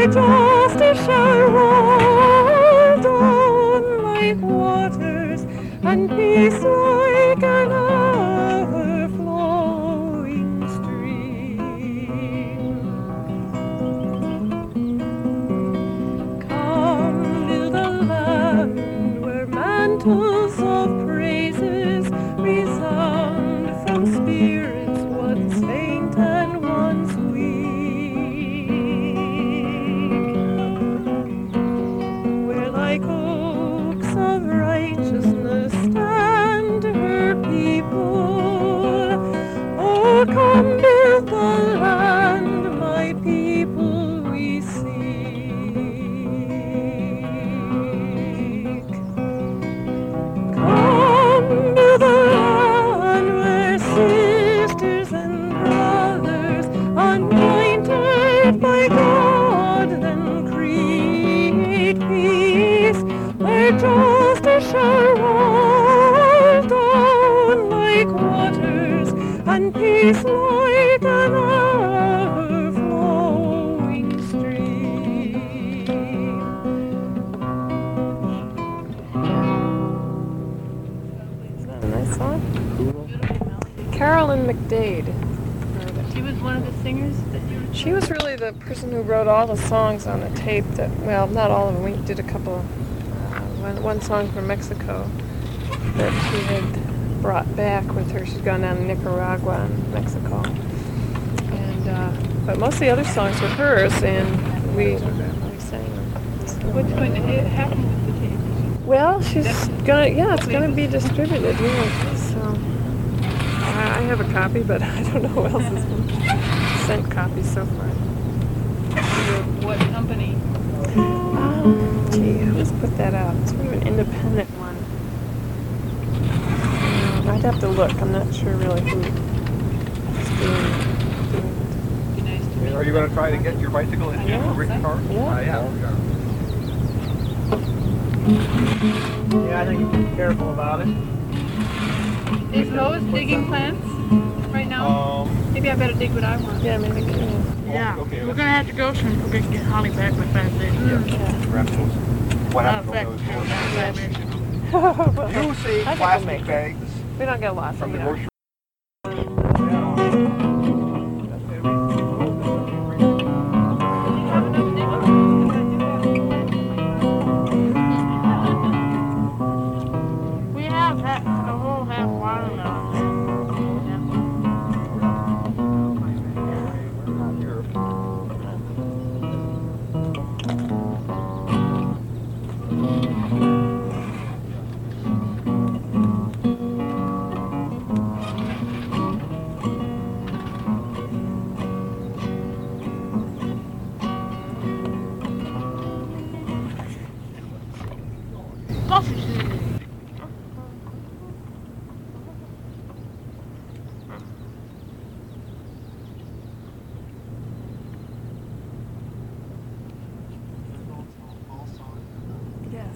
where justice shall roll down like waters, and peace like an ever-flowing stream. Come, build a land where mantles of praises resound from spirits once faint and once weak, where like oaks of righteousness stand her people. Oh, come build the land, my people we seek. Come build the land where sisters and brothers, anointed by God, then create peace, where justice shall roll down like waters, and peace like an ever-flowing stream. Isn't that a nice song? Carolyn McDade. She was one of the singers that you were... She was really the person who wrote all the songs on the tape that, well, not all of them. We did a couple, one song from Mexico that she had brought back with her. She's gone down to Nicaragua and Mexico. And, but most of the other songs were hers, and we sang them. So, What's going to happen with the tape? well, she's gonna, yeah, it's gonna be distributed, yeah. So I have a copy, but I don't know who else has been sent copies so far. What company? Gee, who's put that out? It's sort of an independent one. I'd have to look. I'm not sure really who's doing Be nice to meet Are you going to try to get your bicycle into Yeah. Rick's car? Yeah. Yeah. Yeah, I think you be careful about it. Is Rose digging plants right now? Maybe I better dig what I want. Yeah, maybe. Yeah, okay, we're let's- gonna have to go soon. We're gonna get Holly back with that thing. Grab those. What happened to those? Well, You see I think we'll plastic make it. bags We don't get lost from the either. grocery. We have a whole half watermelon. Coffee season. Yes.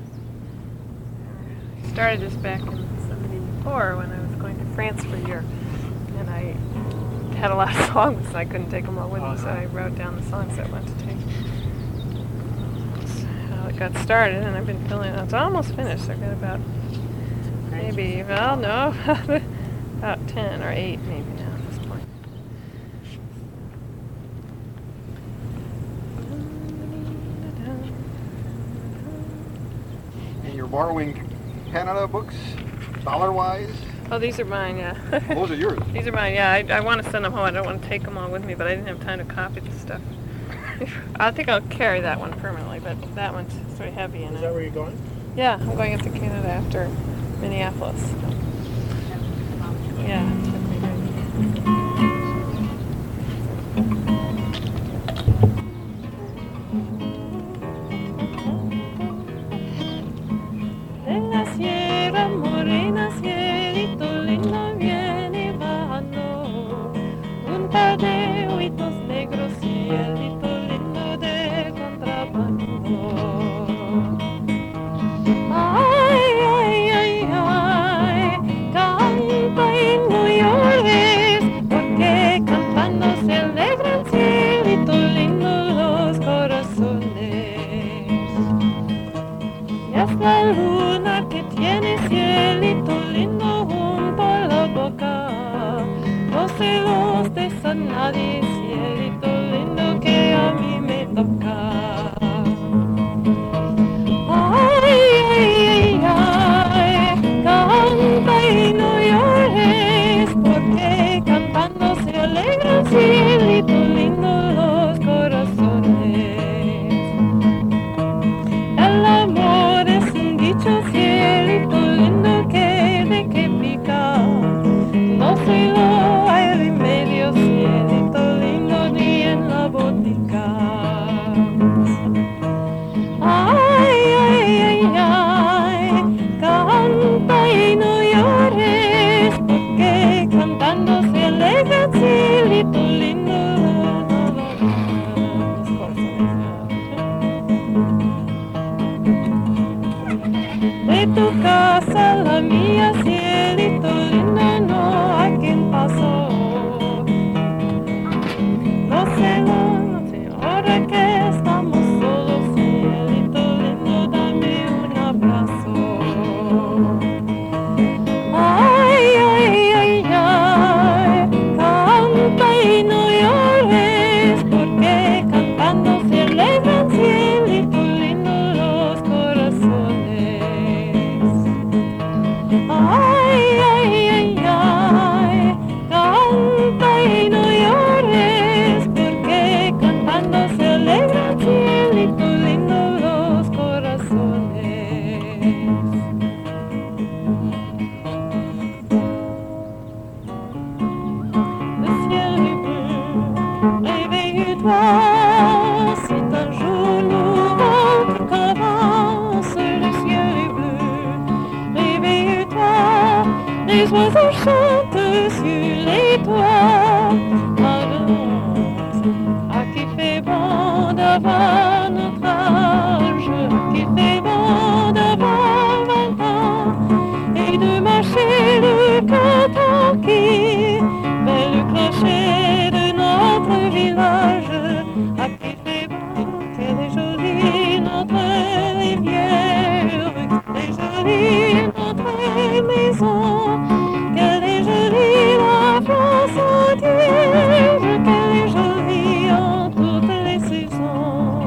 I started this back in '74 when I was going to France for a year, and I had a lot of songs and I couldn't take them all with me, so I wrote down the songs I wanted to take. That's how it got started, and I've been filling it. It's almost finished. I've got about maybe, well, no, about 10 or 8 maybe now at this point. And you're borrowing Canada books, dollar-wise? Oh, these are mine, yeah. Those are yours. These are mine, yeah. I want to send them home. I don't want to take them all with me, but I didn't have time to copy the stuff. I think I'll carry that one permanently, but that one's sort of heavy. And Is that where you're going? yeah, I'm going up to Canada after Minneapolis. Yeah, it's gonna be good. En la sierra morena, cielito lindo viene bajando, un par de ojitos negros, cielito lindo de contrabando. Ay, ay, ay, ay, canta y no llores, porque a nadie, cielito lindo que a mí me toca. Ay, ay, ay, ay, canta y no llores, porque cantando se alegran, cielito lindo, los corazones. El amor es un dicho, cielito lindo, que de que pica no se lo hay remedio, cielito lindo, ni en la botica. Ay, ay, ay, ay, canta y no llores, porque cantando se alegra, cielito lindo. De tu casa a la mía, cielito lindo, no hay quien pasó. No sé, ahora que estamos solos, cielito lindo, dame un abrazo. Ay, ay, ay, ay, canta y no llores, porque cantando se alegran, cielito lindo, los corazones. Ay, ay, ay, ay, canta y no llores, porque cantando se alegran, cielito lindo, los corazones. Le ciel est bleu, réveille-toi, c'est un jour nouveau qui commence. Le ciel est bleu, réveille-toi, les oiseaux chantent sur les toits. Allons, à qui fait bon d'avoir notre âge, à qui fait bon d'avoir 20 ans, et de marcher le cœur tranquille vers le clocher de notre village. À qui fait bon, qu'elle est jolie notre rivière, qu'elle est jolie notre maison, qu'elle est jolie la France entière, qu'elle est jolie en toutes les saisons.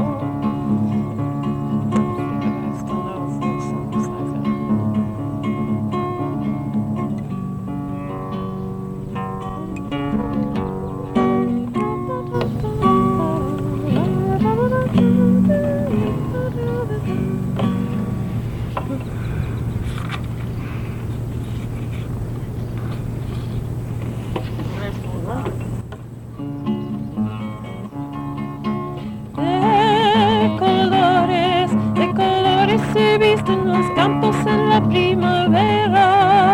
De colores se visten los campos en la primavera.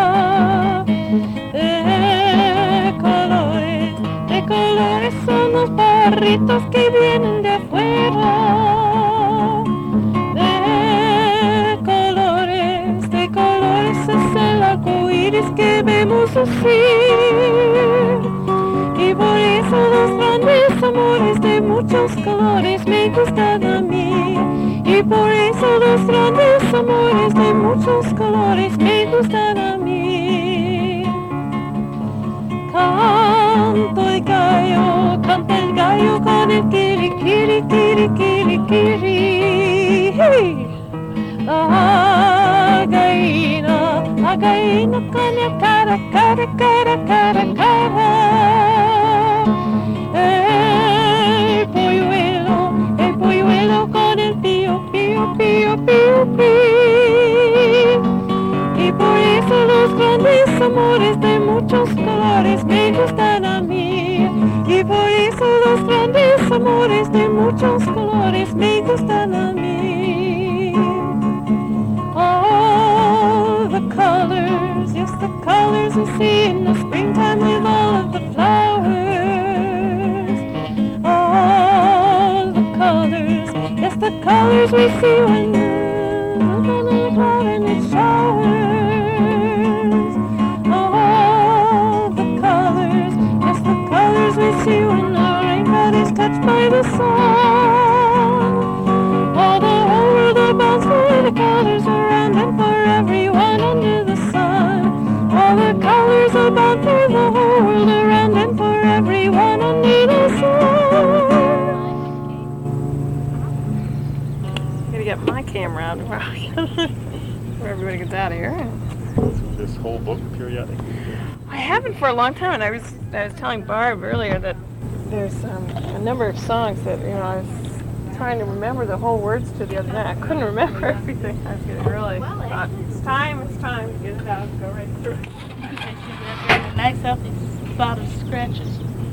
De colores son los barritos que vienen de afuera. De colores es el arco iris que vemos así. Y por eso los grandes amores de muchos colores me gustan a mí. Y por eso los grandes amores de muchos colores me gustan a mí. Canta el gallo con el kiri, kiri, kiri, kiri, kiri. Hey. La gallina con el cara, cara, cara, cara, cara. El polluelo con el pío, pío, pío, pío, pío. Y por eso los grandes amores de muchos colores me gustan a mí. Y por eso los grandes amores de muchos colores me gustan a mí. All the colors, yes, the colors we see in the springtime with all of the flowers. All the colors, yes, the colors we see when the cloud and it showers. All the colors, yes, the colors we see when the rainbow is touched by the sun. All the whole world abounds for the colors around and for everyone under the sun. All the colors abound for the whole world around and for everyone get my camera out where everybody gets out of here. So this whole book, periodic. I haven't for a long time, and I was telling Barb earlier that there's a number of songs that I was trying to remember the whole words to the other night. I couldn't remember everything. I was getting really thought, it's time to get it out, go right through it. Nice healthy spot of scratches.